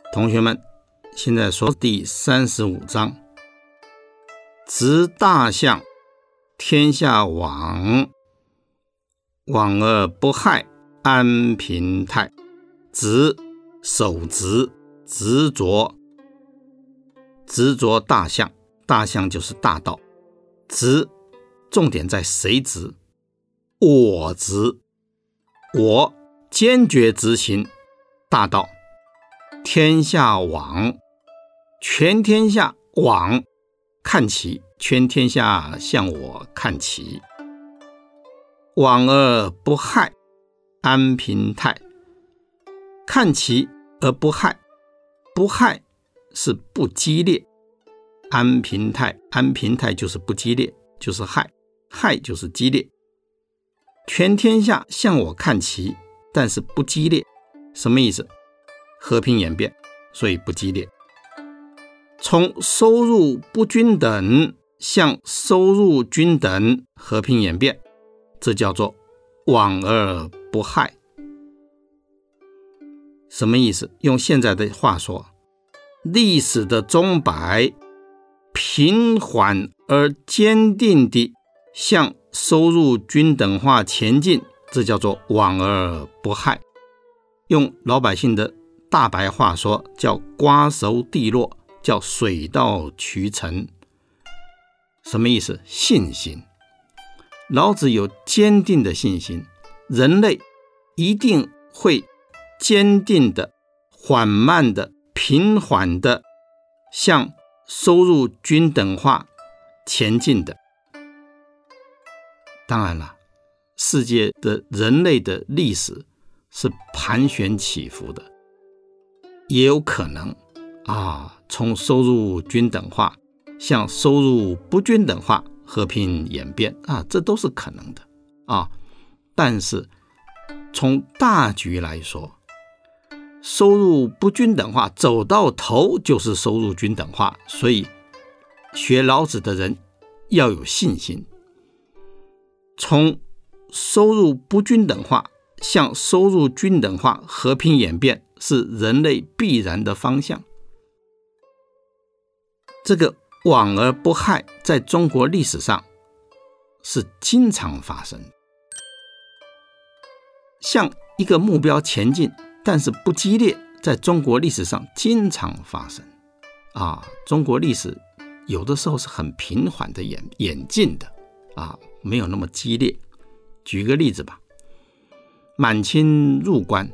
同学们，现在说第35章，执大象，天下往，往而不害，安平泰。执，手执，执着，执着大象，大象就是大道。执，重点在谁执？我执，我坚决执行大道。天下往，全天下往看齐，全天下向我看齐。往而不害，安平泰。看齐而不害，不害是不激烈，安平泰，安平泰就是不激烈，就是害，害就是激烈。全天下向我看齐，但是不激烈，什么意思？和平演变，所以不激烈。从收入不均等向收入均等，和平演变，这叫做往而不害。什么意思？用现在的话说，历史的钟摆平缓而坚定地向收入均等化前进，这叫做往而不害。用老百姓的大白话说，叫瓜熟蒂落，叫水到渠成。什么意思？信心。老子有坚定的信心，人类一定会坚定的、缓慢的、平缓的向收入均等化前进的。当然了，世界的人类的历史是盘旋起伏的，也有可能从收入均等化向收入不均等化和平演变这都是可能的但是从大局来说，收入不均等化走到头就是收入均等化，所以学老子的人要有信心。从收入不均等化向收入均等化和平演变是人类必然的方向。这个往而不害在中国历史上是经常发生，向一个目标前进但是不激烈，在中国历史上经常发生中国历史有的时候是很平缓的演进的没有那么激烈。举个例子吧，满清入关，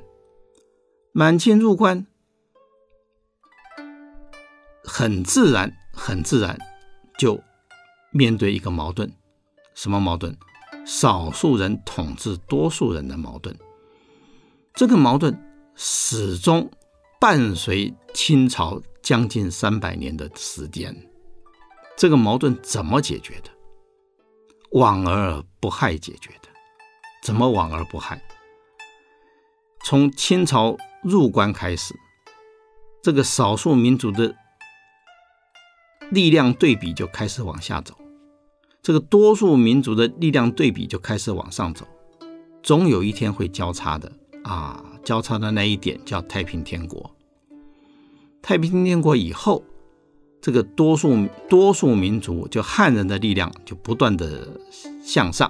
很自然就面对一个矛盾。什么矛盾？少数人统治多数人的矛盾。这个矛盾始终伴随清朝将近300年的时间。这个矛盾怎么解决的？往而不害解决的。怎么往而不害？从清朝入关开始，这个少数民族的力量对比就开始往下走，这个多数民族的力量对比就开始往上走，总有一天会交叉的交叉的那一点叫太平天国。太平天国以后，这个多数民族就汉人的力量就不断的向上，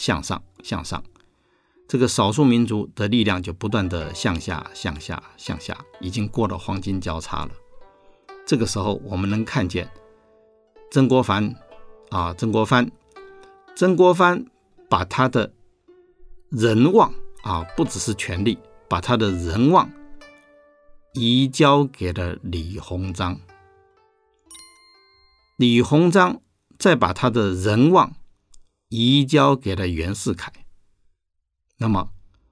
这个少数民族的力量就不断的向下，已经过了黄金交叉了。这个时候我们能看见曾国藩把他的人望不只是权力，把他的人望移交给了李鸿章，李鸿章再把他的人望移交给了袁世凯。那么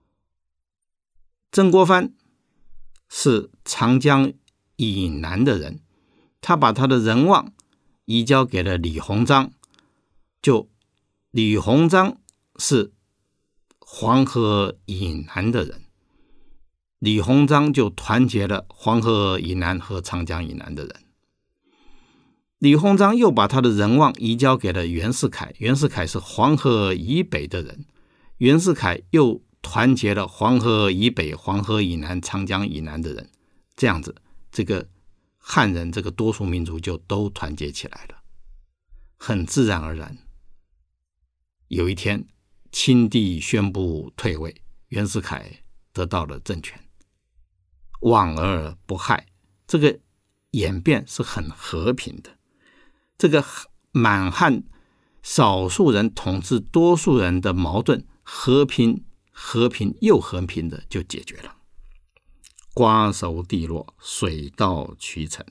曾国藩是长江以南的人，他把他的人望移交给了李鸿章，就李鸿章是黄河以南的人，李鸿章就团结了黄河以南和长江以南的人。李鸿章又把他的人望移交给了袁世凯，袁世凯是黄河以北的人，袁世凯又团结了黄河以北、黄河以南、长江以南的人，这样子这个汉人这个多数民族就都团结起来了，很自然而然。有一天，清帝宣布退位，袁世凯得到了政权，往而不害，这个演变是很和平的。这个满汉少数人统治多数人的矛盾，和平又和平的就解决了。瓜熟蒂落，水到渠成。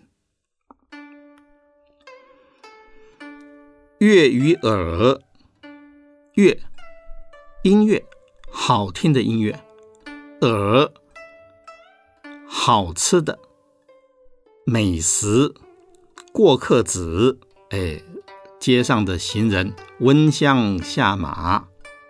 乐于耳，乐，音乐，好听的音乐；耳，好吃的美食；过客子，街上的行人闻香下马。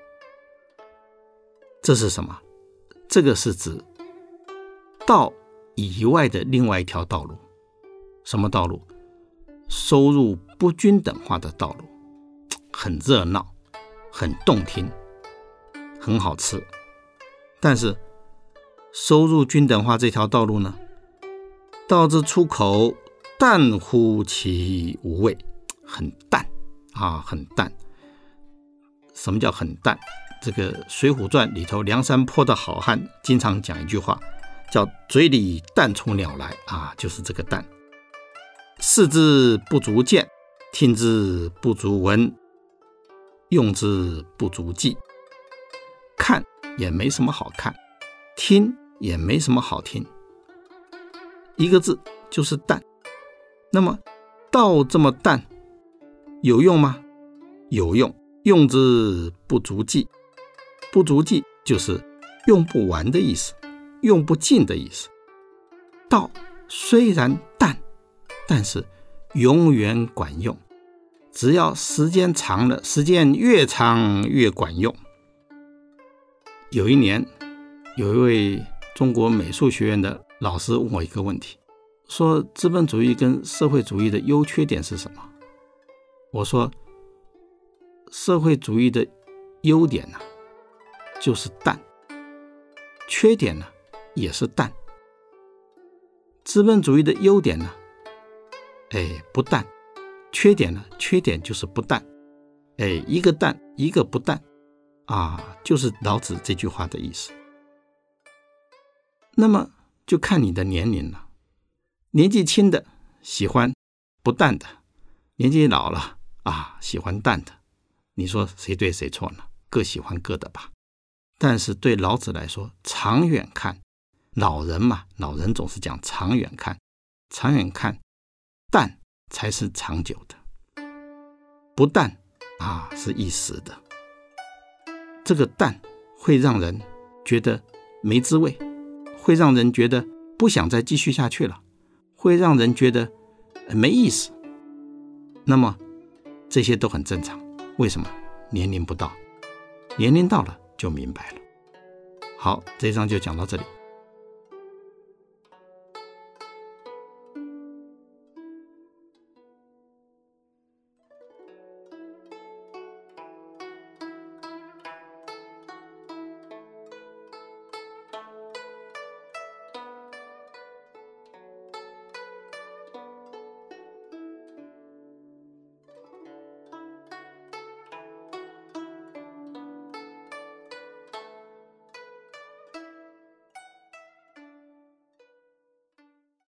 这是什么？这个是指道以外的另外一条道路。什么道路？收入不均等化的道路，很热闹，很动听，很好吃。但是收入均等化这条道路呢，道之出口，淡乎其无味，很淡啊，很淡。什么叫很淡？这个《水浒传》里头梁山泊的好汉经常讲一句话，叫嘴里淡出鸟来啊，就是这个淡。视之不足见，听之不足闻，用之不足记。看也没什么好看，听也没什么好听，一个字就是淡。那么道这么淡，有用吗？有用，用之不足记。不足记就是用不完的意思，用不尽的意思。道虽然淡，但是永远管用，只要时间长了，时间越长越管用。有一年，有一位中国美术学院的老师问我一个问题，说资本主义跟社会主义的优缺点是什么？我说社会主义的优点呢，就是淡，缺点呢也是淡。资本主义的优点呢，不淡，缺点呢，缺点就是不淡，一个淡一个不淡啊，就是老子这句话的意思。那么就看你的年龄了，年纪轻的喜欢不淡的，年纪老了啊喜欢淡的，你说谁对谁错呢？各喜欢各的吧。但是对老子来说，长远看，老人嘛，老人总是讲长远看，长远看，淡才是长久的，不淡啊是一时的。这个淡会让人觉得没滋味，会让人觉得不想再继续下去了，会让人觉得没意思。那么这些都很正常，为什么？年龄不到，年龄到了就明白了。好，这一章就讲到这里。